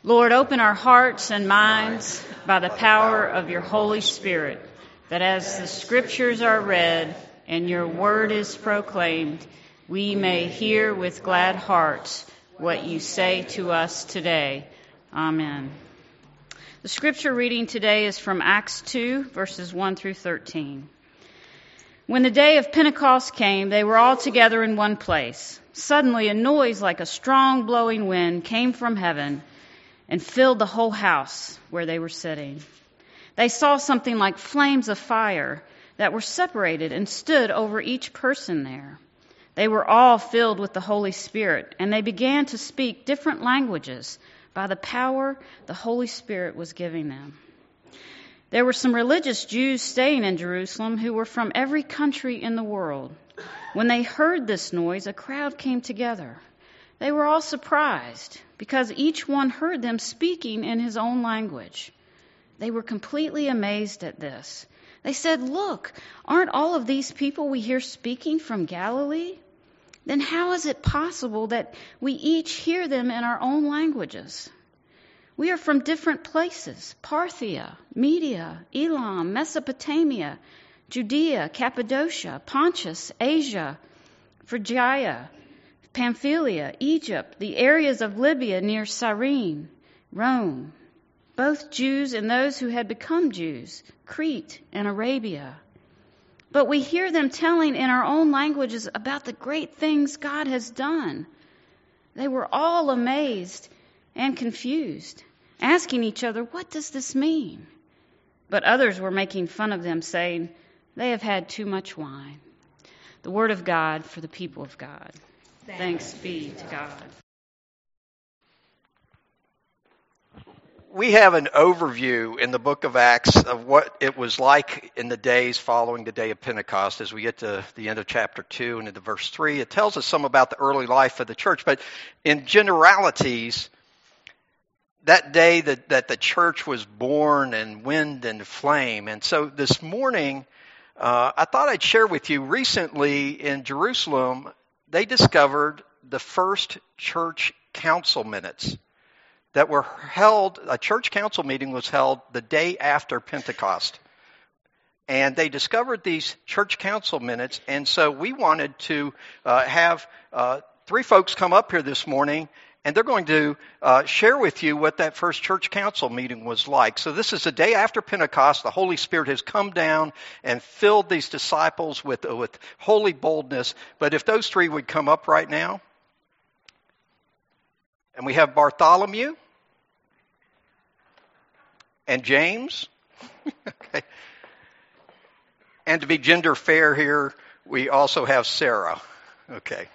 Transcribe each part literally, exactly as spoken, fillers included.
Lord, open our hearts and minds by the power of your Holy Spirit, that as the Scriptures are read and your word is proclaimed, we may hear with glad hearts what you say to us today. Amen. The Scripture reading today is from Acts two, verses one through thirteen. When the day of Pentecost came, they were all together in one place. Suddenly a noise like a strong blowing wind came from heaven and filled the whole house where they were sitting. They saw something like flames of fire that were separated and stood over each person there. They were all filled with the Holy Spirit, and they began to speak different languages by the power the Holy Spirit was giving them. There were some religious Jews staying in Jerusalem who were from every country in the world. When they heard this noise, a crowd came together. They were all surprised because each one heard them speaking in his own language. They were completely amazed at this. They said, "Look, aren't all of these people we hear speaking from Galilee? Then how is it possible that we each hear them in our own languages? We are from different places: Parthia, Media, Elam, Mesopotamia, Judea, Cappadocia, Pontus, Asia, Phrygia, Pamphylia, Egypt, the areas of Libya near Cyrene, Rome, both Jews and those who had become Jews, Crete and Arabia. But we hear them telling in our own languages about the great things God has done." They were all amazed and confused, asking each other, "What does this mean?" But others were making fun of them, saying, "They have had too much wine." The word of God for the people of God. Thanks be to God. We have an overview in the book of Acts of what it was like in the days following the day of Pentecost. As we get to the end of chapter two and into verse three, it tells us some about the early life of the church. But in generalities, that day that, that the church was born in wind and flame. And so this morning, uh, I thought I'd share with you, recently in Jerusalem, they discovered the first church council minutes that were held. A church council meeting was held the day after Pentecost. And they discovered these church council minutes. And so we wanted to uh, have uh, three folks come up here this morning, and they're going to uh, share with you what that first church council meeting was like. So this is the day after Pentecost. The Holy Spirit has come down and filled these disciples with, with holy boldness. But if those three would come up right now. And we have Bartholomew and James. Okay. And to be gender fair here, we also have Sarah. Okay.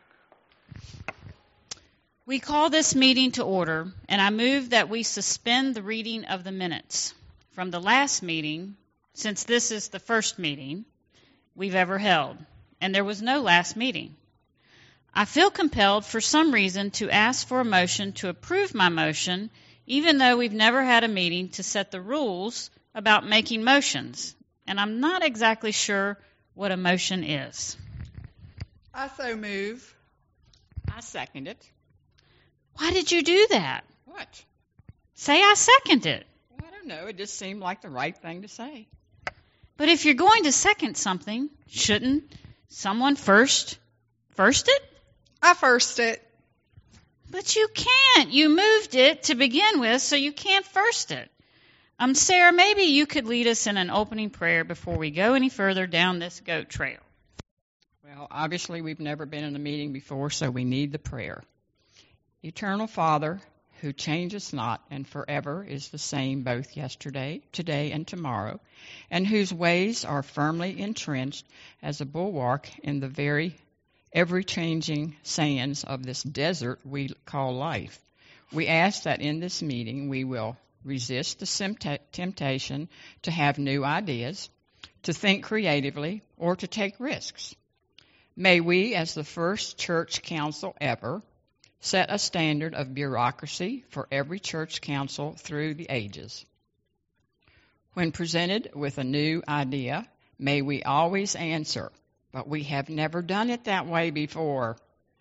We call this meeting to order, and I move that we suspend the reading of the minutes from the last meeting, since this is the first meeting we've ever held, and there was no last meeting. I feel compelled for some reason to ask for a motion to approve my motion, even though we've never had a meeting to set the rules about making motions, and I'm not exactly sure what a motion is. I so move. I second it. Why did you do that? What? Say I second it. I don't know. It just seemed like the right thing to say. But if you're going to second something, shouldn't someone first first it? I first it. But you can't. You moved it to begin with, so you can't first it. Um, Sarah, maybe you could lead us in an opening prayer before we go any further down this goat trail. Well, obviously we've never been in a meeting before, so we need the prayer. Eternal Father, who changes not and forever is the same both yesterday, today, and tomorrow, and whose ways are firmly entrenched as a bulwark in the very ever-changing sands of this desert we call life. We ask that in this meeting we will resist the temptation to have new ideas, to think creatively, or to take risks. May we, as the first church council ever, set a standard of bureaucracy for every church council through the ages. When presented with a new idea, may we always answer, "But we have never done it that way before."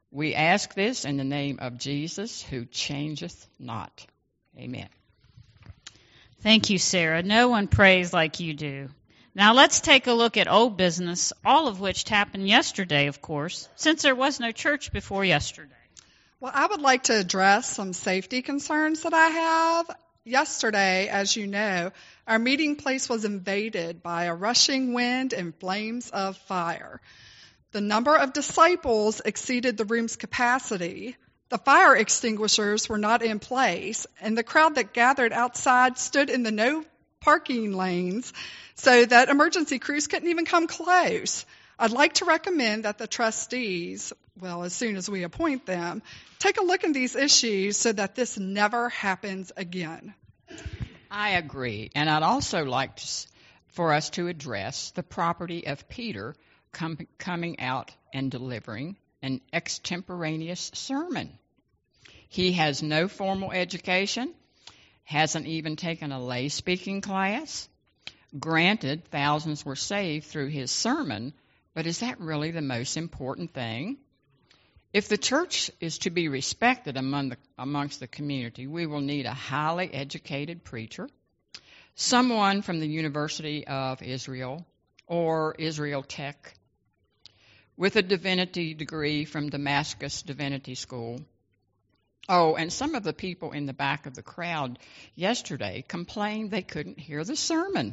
We ask this in the name of Jesus, who changeth not. Amen. Thank you, Sarah. No one prays like you do. Now let's take a look at old business, all of which happened yesterday, of course, since there was no church before yesterday. Well, I would like to address some safety concerns that I have. Yesterday, as you know, our meeting place was invaded by a rushing wind and flames of fire. The number of disciples exceeded the room's capacity. The fire extinguishers were not in place, and the crowd that gathered outside stood in the no parking lanes so that emergency crews couldn't even come close. I'd like to recommend that the trustees, well, as soon as we appoint them, take a look at these issues so that this never happens again. I agree, and I'd also like to, for us to address the property of Peter com- coming out and delivering an extemporaneous sermon. He has no formal education, hasn't even taken a lay speaking class. Granted, thousands were saved through his sermon, but is that really the most important thing? If the church is to be respected among the, amongst the community, we will need a highly educated preacher, someone from the University of Israel or Israel Tech, with a divinity degree from Damascus Divinity School. Oh, and some of the people in the back of the crowd yesterday complained they couldn't hear the sermon.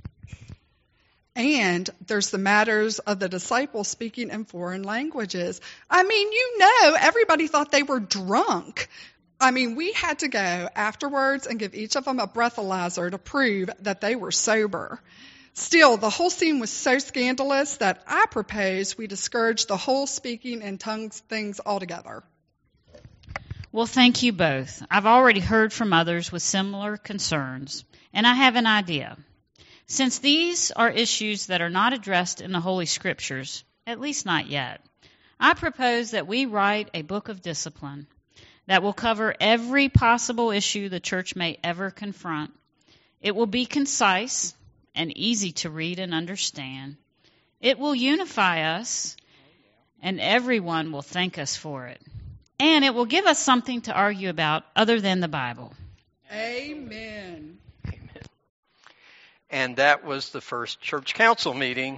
And there's the matters of the disciples speaking in foreign languages. I mean, you know, everybody thought they were drunk. I mean, we had to go afterwards and give each of them a breathalyzer to prove that they were sober. Still, the whole scene was so scandalous that I propose we discourage the whole speaking in tongues things altogether. Well, thank you both. I've already heard from others with similar concerns, and I have an idea. Since these are issues that are not addressed in the Holy Scriptures, at least not yet, I propose that we write a book of discipline that will cover every possible issue the church may ever confront. It will be concise and easy to read and understand. It will unify us, and everyone will thank us for it. And it will give us something to argue about other than the Bible. Amen. Amen. And that was the first church council meeting.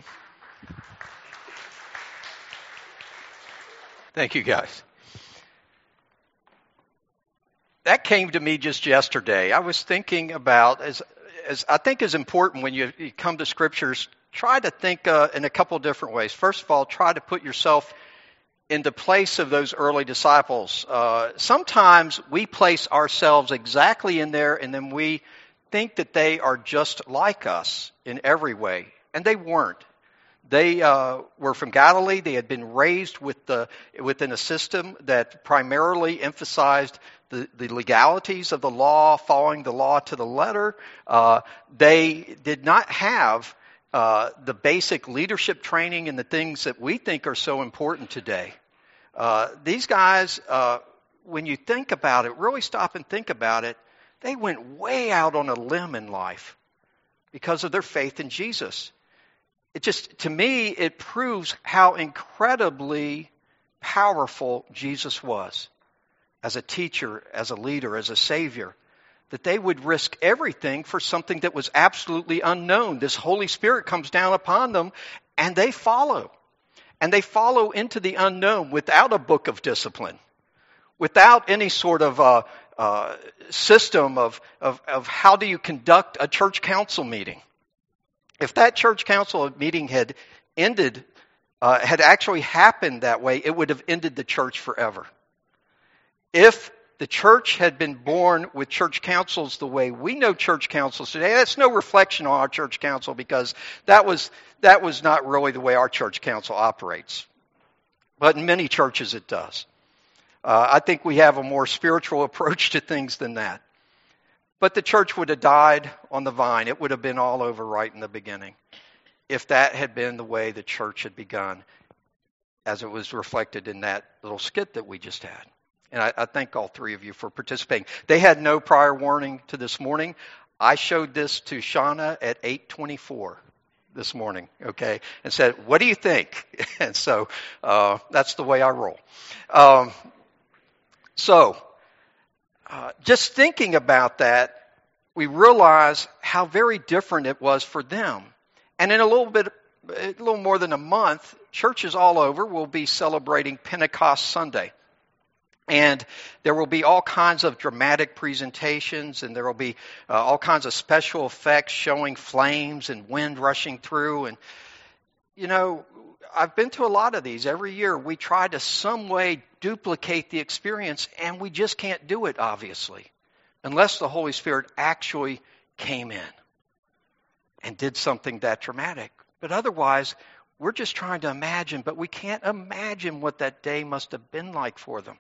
Thank you, guys. That came to me just yesterday. I was thinking about, as as I think is important when you, you come to scriptures, try to think uh, in a couple different ways. First of all, try to put yourself in the place of those early disciples. Uh, sometimes we place ourselves exactly in there, and then we think that they are just like us in every way, and they weren't. They uh, were from Galilee. They had been raised with the, within a system that primarily emphasized the, the legalities of the law, following the law to the letter. Uh, they did not have Uh, the basic leadership training and the things that we think are so important today. Uh, these guys, uh, when you think about it, really stop and think about it, they went way out on a limb in life because of their faith in Jesus. It just, to me, it proves how incredibly powerful Jesus was as a teacher, as a leader, as a savior. That they would risk everything for something that was absolutely unknown. This Holy Spirit comes down upon them, and they follow. And they follow into the unknown without a book of discipline, without any sort of uh, uh, system of, of, of how do you conduct a church council meeting. If that church council meeting had ended, uh, had actually happened that way, it would have ended the church forever. If the church had been born with church councils the way we know church councils today, that's no reflection on our church council because that was that was not really the way our church council operates. But in many churches it does. Uh, I think we have a more spiritual approach to things than that. But the church would have died on the vine. It would have been all over right in the beginning if that had been the way the church had begun, as it was reflected in that little skit that we just had. And I, I thank all three of you for participating. They had no prior warning to this morning. I showed this to Shauna at eight twenty-four. this morning, okay, and said, what do you think? And so uh, that's the way I roll. Um, so uh, just thinking about that, we realize how very different it was for them. And in a little bit, a little more than a month, churches all over will be celebrating Pentecost Sunday. And there will be all kinds of dramatic presentations, and there will be uh, all kinds of special effects showing flames and wind rushing through. And, you know, I've been to a lot of these. Every year we try to some way duplicate the experience, and we just can't do it, obviously, unless the Holy Spirit actually came in and did something that dramatic. But otherwise, we're just trying to imagine, but we can't imagine what that day must have been like for them.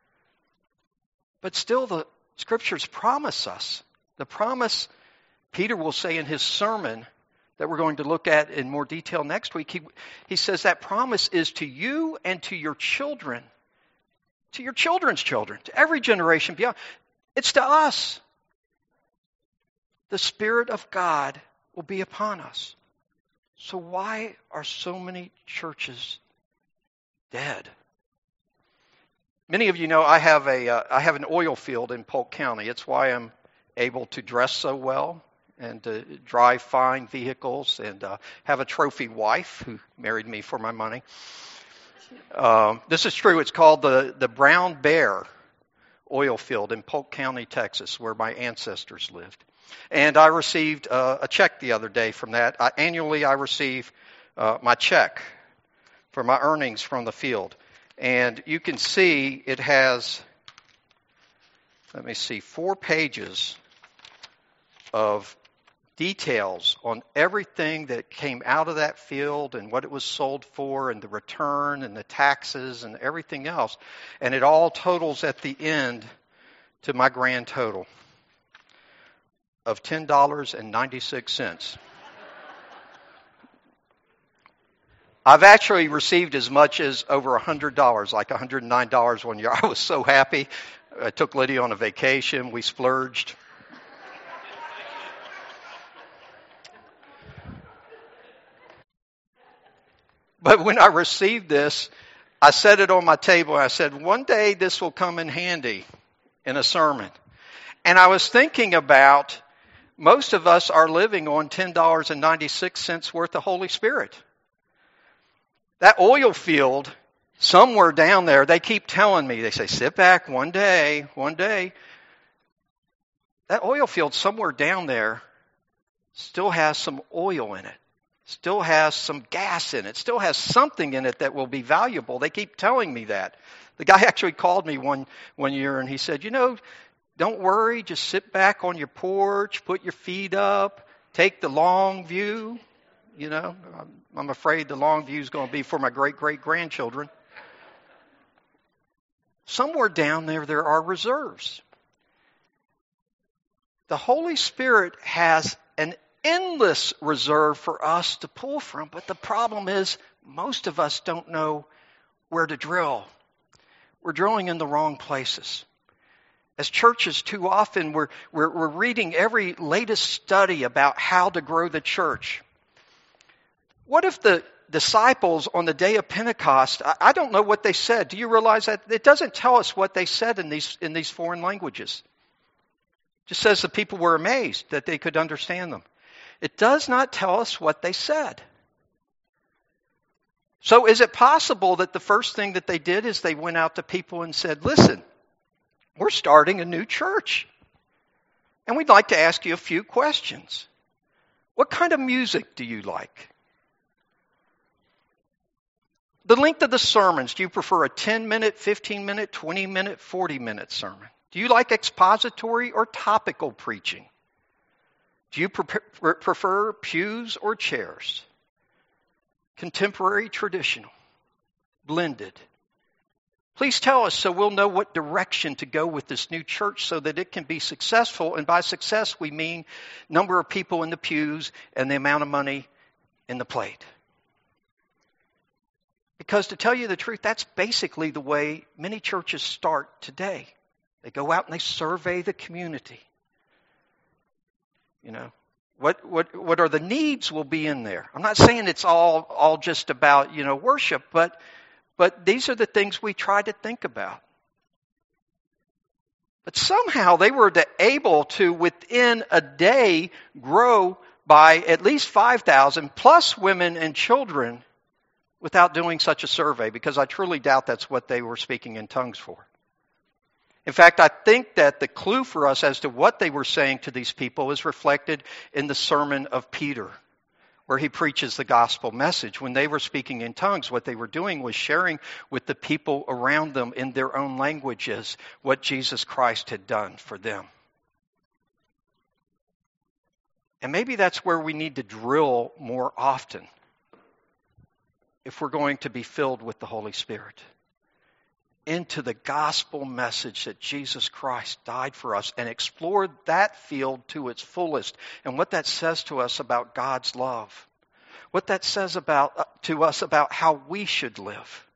But still, the Scriptures promise us. The promise, Peter will say in his sermon that we're going to look at in more detail next week, he, he says that promise is to you and to your children, to your children's children, to every generation beyond. It's to us. The Spirit of God will be upon us. So why are so many churches dead? Many of you know I have a uh, I have an oil field in Polk County. It's why I'm able to dress so well and to drive fine vehicles and uh, have a trophy wife who married me for my money. Uh, this is true. It's called the, the Brown Bear oil field in Polk County, Texas, where my ancestors lived. And I received uh, a check the other day from that. I, annually, I receive uh, my check for my earnings from the field. And you can see it has, let me see, four pages of details on everything that came out of that field and what it was sold for and the return and the taxes and everything else. And it all totals at the end to my grand total of ten dollars and ninety-six cents. I've actually received as much as over one hundred dollars, like one hundred nine dollars one year. I was so happy. I took Lydia on a vacation. We splurged. But when I received this, I set it on my table. And I said, one day this will come in handy in a sermon. And I was thinking about most of us are living on ten dollars and ninety-six cents worth of Holy Spirit. That oil field, somewhere down there, they keep telling me, they say, sit back one day, one day. That oil field somewhere down there still has some oil in it, still has some gas in it, still has something in it that will be valuable. They keep telling me that. The guy actually called me one, one year and he said, you know, don't worry, just sit back on your porch, put your feet up, take the long view. You know, I'm, I'm afraid the long view is going to be for my great-great-grandchildren. Somewhere down there, there are reserves. The Holy Spirit has an endless reserve for us to pull from, but the problem is most of us don't know where to drill. We're drilling in the wrong places. As churches, too often, we're, we're, we're reading every latest study about how to grow the church. What if the disciples on the day of Pentecost, I, I don't know what they said. Do you realize that? It doesn't tell us what they said in these in these foreign languages. It just says the people were amazed that they could understand them. It does not tell us what they said. So is it possible that the first thing that they did is they went out to people and said, listen, we're starting a new church, and we'd like to ask you a few questions. What kind of music do you like? The length of the sermons, do you prefer a ten-minute, fifteen-minute, twenty-minute, forty-minute sermon? Do you like expository or topical preaching? Do you pre- prefer pews or chairs? Contemporary, traditional, blended? Please tell us so we'll know what direction to go with this new church so that it can be successful. And by success, we mean number of people in the pews and the amount of money in the plate. Because to tell you the truth, that's basically the way many churches start today. They go out and they survey the community. You know, What what what are the needs will be in there. I'm not saying it's all all just about, you know, worship, but but these are the things we try to think about. But somehow they were able to, within a day, grow by at least five thousand plus women and children without doing such a survey, because I truly doubt that's what they were speaking in tongues for. In fact, I think that the clue for us as to what they were saying to these people is reflected in the sermon of Peter, where he preaches the gospel message. When they were speaking in tongues, what they were doing was sharing with the people around them in their own languages what Jesus Christ had done for them. And maybe that's where we need to drill more often if we're going to be filled with the Holy Spirit, into the gospel message that Jesus Christ died for us, and explore that field to its fullest, and what that says to us about God's love, what that says about uh, to us about how we should live.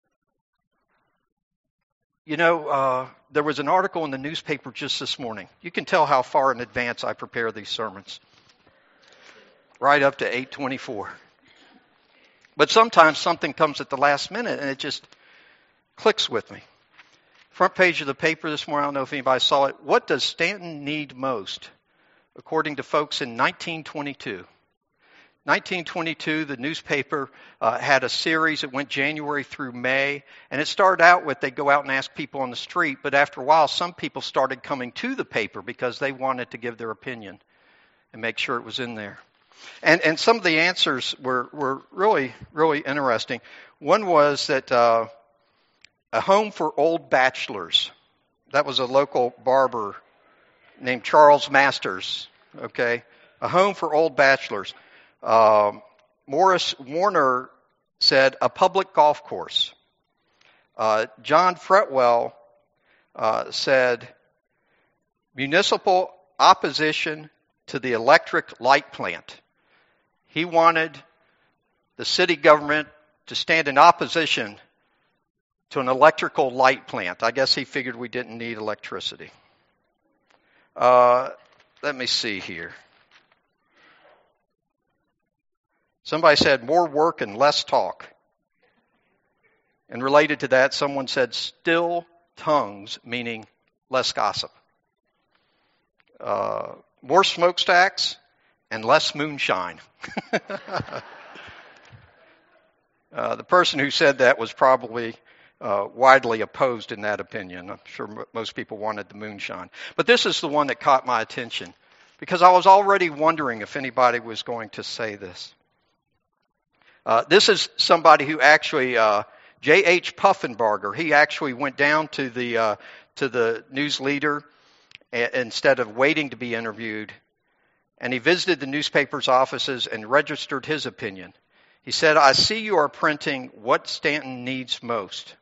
You know, uh, there was an article in the newspaper just this morning. You can tell how far in advance I prepare these sermons. Right up to eight twenty-four. But sometimes something comes at the last minute and it just clicks with me. Front page of the paper this morning, I don't know if anybody saw it. What does Stanton need most? According to folks in nineteen twenty-two. nineteen twenty-two, the newspaper uh, had a series. It went January through May. And it started out with they'd go out and ask people on the street. But after a while, some people started coming to the paper because they wanted to give their opinion and make sure it was in there. And and some of the answers were, were really, really interesting. One was that uh, a home for old bachelors. That was a local barber named Charles Masters. Okay, a home for old bachelors. Um, Morris Warner said a public golf course. Uh, John Fretwell uh, said municipal opposition to the electric light plant. He wanted the city government to stand in opposition to an electrical light plant. I guess he figured we didn't need electricity. Uh, let me see here. Somebody said more work and less talk. And related to that, someone said still tongues, meaning less gossip. Uh, more smokestacks and less moonshine. uh, the person who said that was probably uh, widely opposed in that opinion. I'm sure m- most people wanted the moonshine. But this is the one that caught my attention, because I was already wondering if anybody was going to say this. Uh, this is somebody who actually, uh, J H Puffenbarger, he actually went down to the uh, to the news leader a- instead of waiting to be interviewed, and he visited the newspaper's offices and registered his opinion. He said, I see you are printing what Stanton needs most.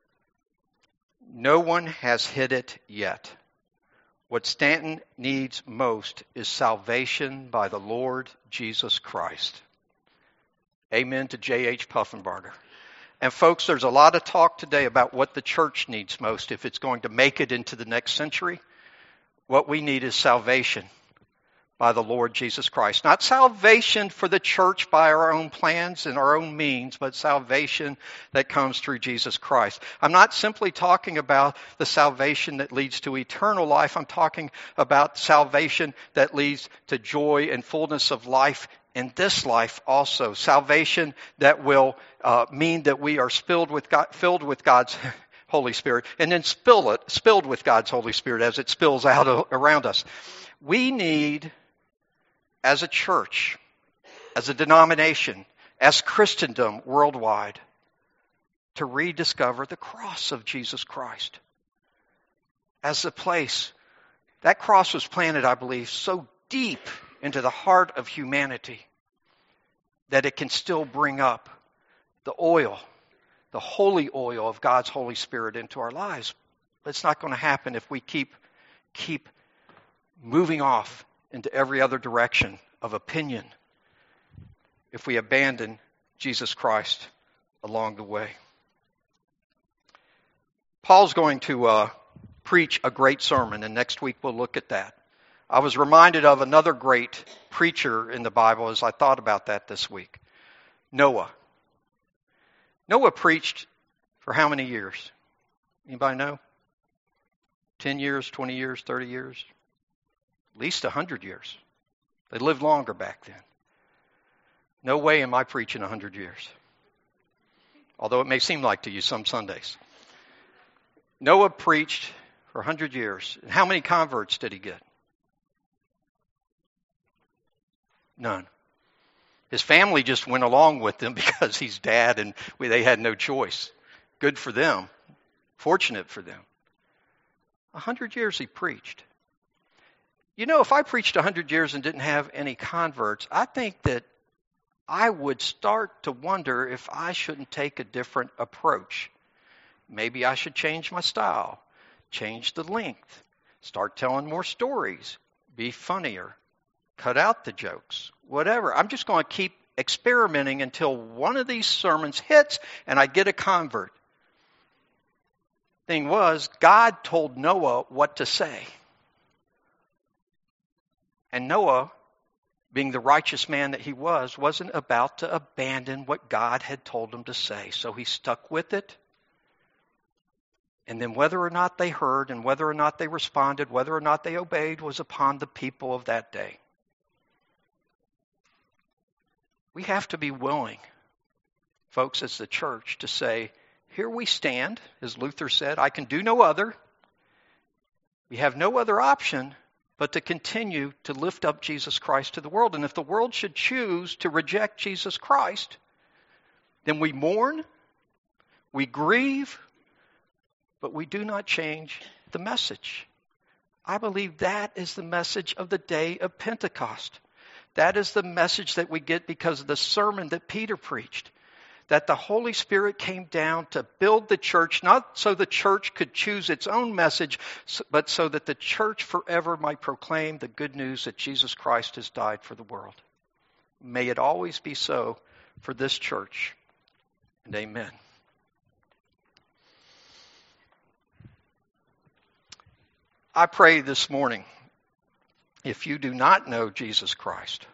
No one has hit it yet. What Stanton needs most is salvation by the Lord Jesus Christ. Amen to J H Puffenbarger. And folks, there's a lot of talk today about what the church needs most if it's going to make it into the next century. What we need is salvation by the Lord Jesus Christ. Not salvation for the church by our own plans and our own means, but salvation that comes through Jesus Christ. I'm not simply talking about the salvation that leads to eternal life. I'm talking about salvation that leads to joy and fullness of life in this life also. Salvation that will uh, mean that we are spilled with God, filled with God's Holy Spirit, and then spill it, spilled with God's Holy Spirit as it spills out around us. We need, as a church, as a denomination, as Christendom worldwide, to rediscover the cross of Jesus Christ as the place. That cross was planted, I believe, so deep into the heart of humanity that it can still bring up the oil, the holy oil of God's Holy Spirit into our lives. But it's not going to happen if we keep keep moving off into every other direction of opinion, if we abandon Jesus Christ along the way. Paul's going to uh, preach a great sermon, and next week we'll look at that. I was reminded of another great preacher in the Bible as I thought about that this week. Noah. Noah preached for how many years? Anybody know? Ten years, twenty years, thirty years? At least a hundred years. They lived longer back then. No way am I preaching a hundred years. Although it may seem like to you some Sundays. Noah preached for a hundred years. And how many converts did he get? None. His family just went along with him because he's dad and they had no choice. Good for them. Fortunate for them. A hundred years he preached. You know, if I preached a hundred years and didn't have any converts, I think that I would start to wonder if I shouldn't take a different approach. Maybe I should change my style, change the length, start telling more stories, be funnier, cut out the jokes, whatever. I'm just going to keep experimenting until one of these sermons hits and I get a convert. Thing was, God told Noah what to say. And Noah, being the righteous man that he was, wasn't about to abandon what God had told him to say. So he stuck with it. And then whether or not they heard and whether or not they responded, whether or not they obeyed, was upon the people of that day. We have to be willing, folks, as the church, to say, here we stand, as Luther said, I can do no other. We have no other option but to continue to lift up Jesus Christ to the world. And if the world should choose to reject Jesus Christ, then we mourn, we grieve, but we do not change the message. I believe that is the message of the day of Pentecost. That is the message that we get because of the sermon that Peter preached. That the Holy Spirit came down to build the church, not so the church could choose its own message, but so that the church forever might proclaim the good news that Jesus Christ has died for the world. May it always be so for this church. And amen. I pray this morning, if you do not know Jesus Christ,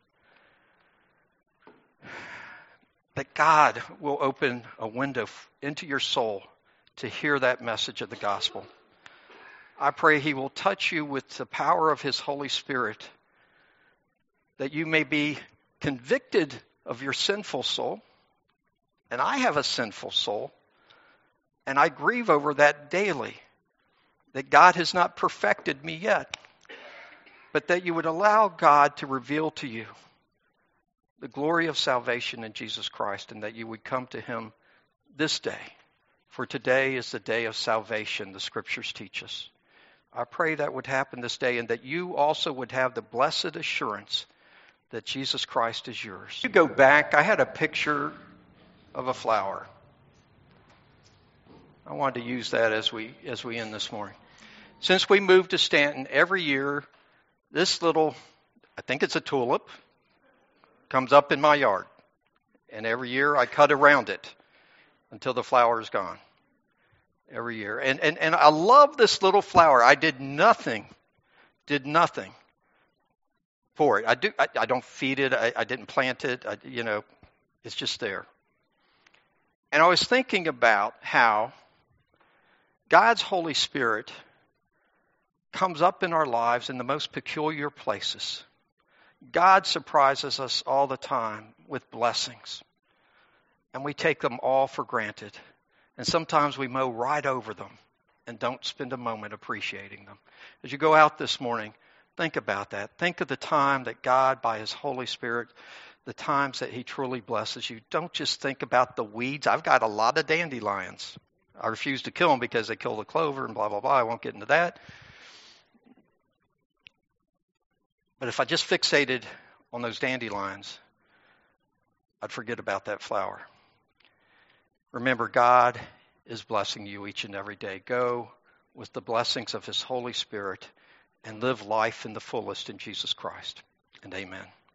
that God will open a window into your soul to hear that message of the gospel. I pray He will touch you with the power of His Holy Spirit, that you may be convicted of your sinful soul. And I have a sinful soul, and I grieve over that daily, that God has not perfected me yet, but that you would allow God to reveal to you the glory of salvation in Jesus Christ, and that you would come to Him this day. For today is the day of salvation, the Scriptures teach us. I pray that would happen this day, and that you also would have the blessed assurance that Jesus Christ is yours. You go back, I had a picture of a flower. I wanted to use that as we as we end this morning. Since we moved to Stanton, every year, this little, I think it's a tulip, comes up in my yard. And every year I cut around it until the flower is gone. Every year. And, and, and I love this little flower. I did nothing, did nothing for it. I, do, I, I don't feed it. I, I didn't plant it. I, you know, it's just there. And I was thinking about how God's Holy Spirit comes up in our lives in the most peculiar places. God surprises us all the time with blessings, and we take them all for granted. And sometimes we mow right over them and don't spend a moment appreciating them. As you go out this morning, think about that. Think of the time that God, by His Holy Spirit, the times that He truly blesses you. Don't just think about the weeds. I've got a lot of dandelions. I refuse to kill them because they kill the clover and blah, blah, blah. I won't get into that. But if I just fixated on those dandelions, I'd forget about that flower. Remember, God is blessing you each and every day. Go with the blessings of His Holy Spirit and live life in the fullest in Jesus Christ. And amen.